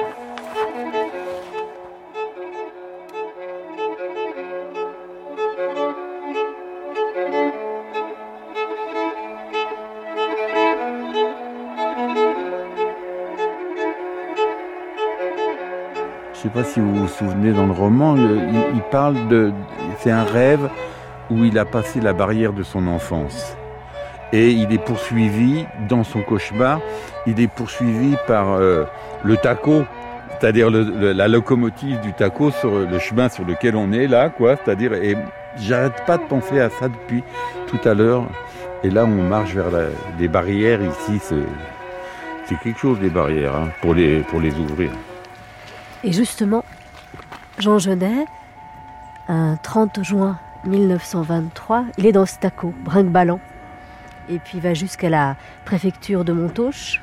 Je ne sais pas si vous vous souvenez, dans le roman, le, il, il parle de... C'est un rêve où il a passé la barrière de son enfance. Et il est poursuivi, dans son cauchemar, il est poursuivi par euh, le taco, c'est-à-dire le, le, la locomotive du taco sur le chemin sur lequel on est là, quoi. C'est-à-dire, et j'arrête pas de penser à ça depuis tout à l'heure. Et là, on marche vers la, les barrières ici. C'est, c'est quelque chose, les barrières, hein, pour les, pour les ouvrir. Et justement, Jean Genet, un trente juin mille neuf cent vingt-trois, il est dans ce taco, brinque-ballant. Et puis il va jusqu'à la préfecture de Montauche.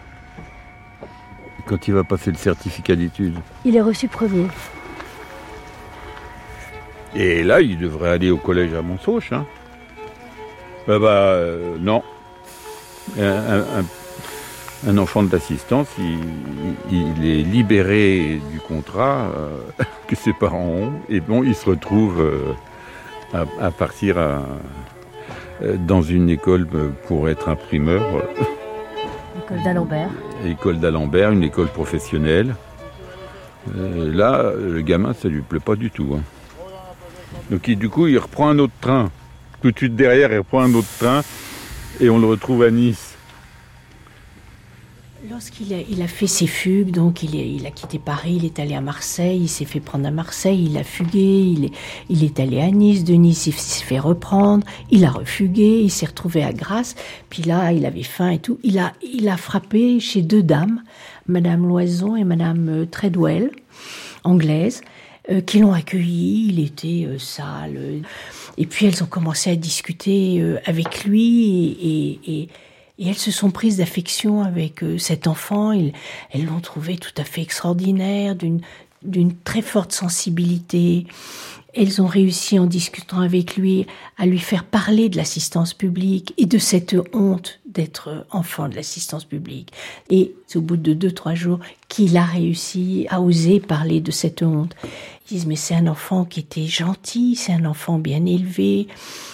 Quand il va passer le certificat d'études. Il est reçu premier. Et là, il devrait aller au collège à Montauche. Hein. Bah, bah euh, non. Un, un, un enfant de l'assistance, il, il est libéré du contrat euh, que ses parents ont. Et bon, il se retrouve euh, à, à partir à, dans une école pour être imprimeur. L'école d'Alembert. L'école d'Alembert, une école professionnelle. Euh, là, le gamin, ça lui plaît pas du tout. Hein. Donc il, du coup, il reprend un autre train. Tout de suite derrière, il reprend un autre train et on le retrouve à Nice. Lorsqu'il a, il a fait ses fugues, donc il, est, il a quitté Paris, il est allé à Marseille, il s'est fait prendre à Marseille, il a fugué, il est, il est allé à Nice, de Nice il s'est fait reprendre, il a refugué, il s'est retrouvé à Grasse, puis là il avait faim et tout, il a, il a frappé chez deux dames, Madame Loison et Madame Treadwell, anglaises, euh, qui l'ont accueilli, il était euh, sale, et puis elles ont commencé à discuter euh, avec lui et... et, et Et elles se sont prises d'affection avec euh, cet enfant. Ils, elles l'ont trouvé tout à fait extraordinaire, d'une, d'une très forte sensibilité. Elles ont réussi, en discutant avec lui, à lui faire parler de l'assistance publique et de cette honte d'être enfant de l'assistance publique. Et c'est au bout de deux, trois jours qu'il a réussi à oser parler de cette honte. Ils disent, mais c'est un enfant qui était gentil, c'est un enfant bien élevé.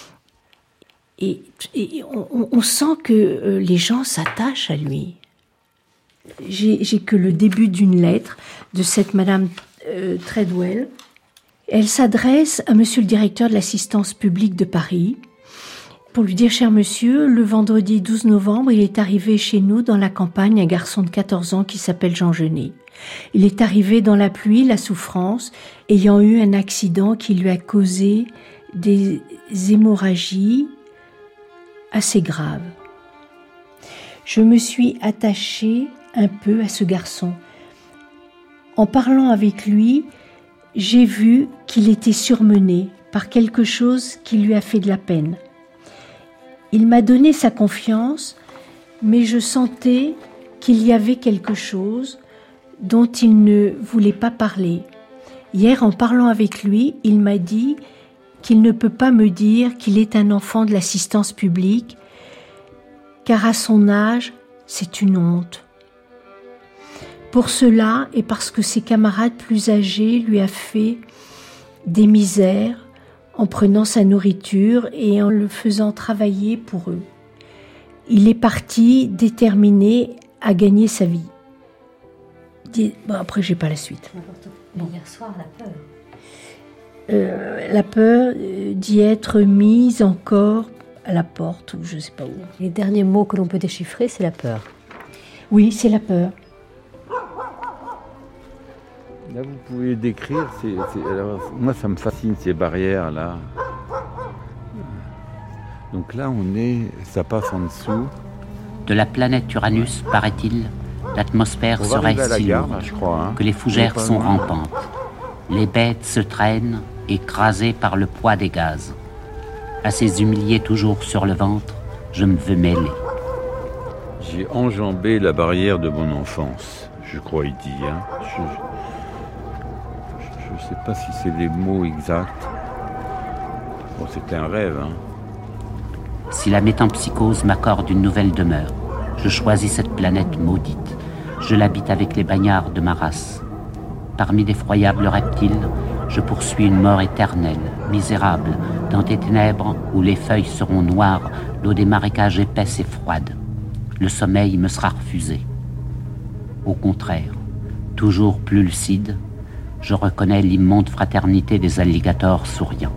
Et, et on, on sent que euh, les gens s'attachent à lui. J'ai, j'ai que le début d'une lettre de cette Madame euh, Treadwell. Elle s'adresse à Monsieur le directeur de l'assistance publique de Paris pour lui dire « Cher monsieur, le vendredi douze novembre, il est arrivé chez nous dans la campagne un garçon de quatorze ans qui s'appelle Jean Genet. Il est arrivé dans la pluie, la souffrance, ayant eu un accident qui lui a causé des hémorragies assez grave. Je me suis attachée un peu à ce garçon. En parlant avec lui, j'ai vu qu'il était surmené par quelque chose qui lui a fait de la peine. Il m'a donné sa confiance, mais je sentais qu'il y avait quelque chose dont il ne voulait pas parler. Hier, en parlant avec lui, il m'a dit qu'il ne peut pas me dire qu'il est un enfant de l'assistance publique, car à son âge, c'est une honte. Pour cela, et parce que ses camarades plus âgés lui a fait des misères en prenant sa nourriture et en le faisant travailler pour eux. Il est parti déterminé à gagner sa vie. Bon, après, j'ai pas la suite. Bon. Hier soir, la peur. Euh, la peur d'y être mise encore à la porte, ou je ne sais pas où. Les derniers mots que l'on peut déchiffrer, c'est la peur. Oui, c'est la peur. Là, vous pouvez décrire, c'est, c'est, alors, moi ça me fascine ces barrières-là. Donc là, on est, ça passe en dessous. De la planète Uranus, paraît-il, l'atmosphère serait si lourde que les fougères sont rampantes. Les bêtes se traînent écrasé par le poids des gaz. À ces humiliés toujours sur le ventre, je me veux mêler. J'ai enjambé la barrière de mon enfance, je crois y dit. Hein. Je ne sais pas si c'est les mots exacts. Bon, c'était un rêve. Hein. Si la métempsychose m'accorde une nouvelle demeure, je choisis cette planète maudite. Je l'habite avec les bagnards de ma race. Parmi d'effroyables reptiles, je poursuis une mort éternelle, misérable, dans des ténèbres où les feuilles seront noires, l'eau des marécages épaisse et froide. Le sommeil me sera refusé. Au contraire, toujours plus lucide, je reconnais l'immonde fraternité des alligators souriants.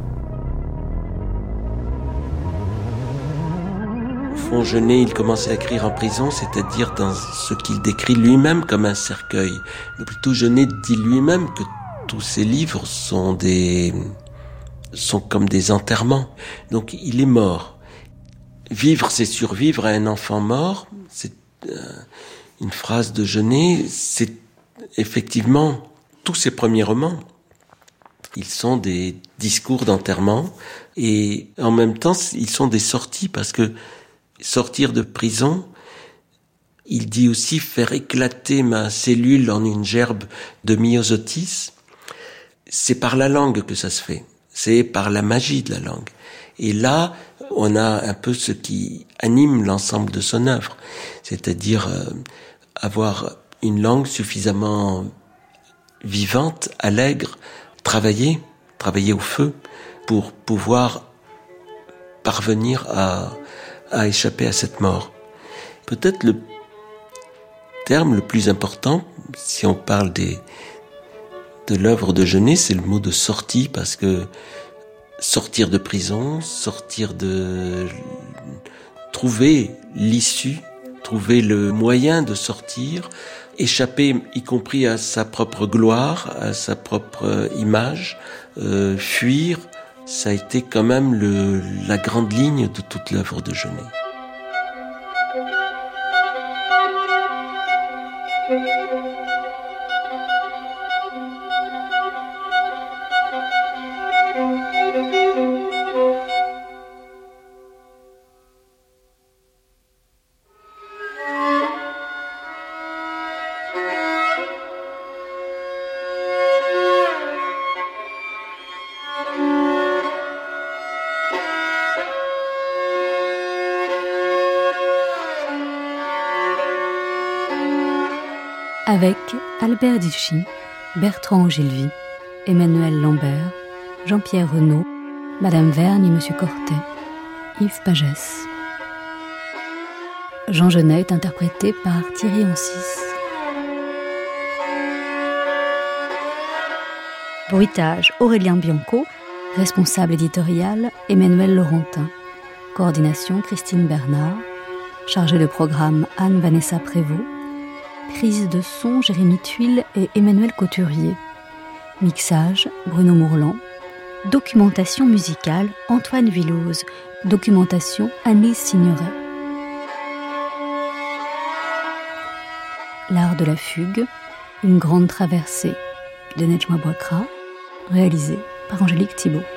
Au fond, Genet, il commençait à écrire en prison, c'est-à-dire dans ce qu'il décrit lui-même comme un cercueil. Mais plutôt, Genet dit lui-même que tous ses livres sont des, sont comme des enterrements. Donc, il est mort. Vivre, c'est survivre à un enfant mort. C'est euh, une phrase de Genet. C'est effectivement tous ses premiers romans. Ils sont des discours d'enterrement et en même temps, ils sont des sorties parce que sortir de prison, il dit aussi faire éclater ma cellule en une gerbe de myosotis. C'est par la langue que ça se fait. C'est par la magie de la langue. Et là, on a un peu ce qui anime l'ensemble de son œuvre. C'est-à-dire euh, avoir une langue suffisamment vivante, allègre, travailler, travailler au feu pour pouvoir parvenir à, à échapper à cette mort. Peut-être le terme le plus important, si on parle des de l'œuvre de Genet, c'est le mot de sortie, parce que sortir de prison, sortir de... trouver l'issue, trouver le moyen de sortir, échapper y compris à sa propre gloire, à sa propre image, euh, fuir, ça a été quand même le, la grande ligne de toute l'œuvre de Genet. Avec Albert Dichy, Bertrand Ogilvy, Emmanuel Lambert, Jean-Pierre Renaud, Madame Vergne et Monsieur Cortet, Yves Pagès. Jean Genet est interprété par Thierry Ancis. Bruitage, Aurélien Bianco. Responsable éditorial, Emmanuel Laurentin. Coordination, Christine Bernard. Chargée de programme, Anne-Vanessa Prévost. Prise de son, Jérémy Tuile et Emmanuel Couturier. Mixage, Bruno Mourlan. Documentation musicale, Antoine Villose. Documentation, Annelise Signeret. L'art de la fugue, une grande traversée de Nejma Bouakra, réalisé par Angélique Thibault.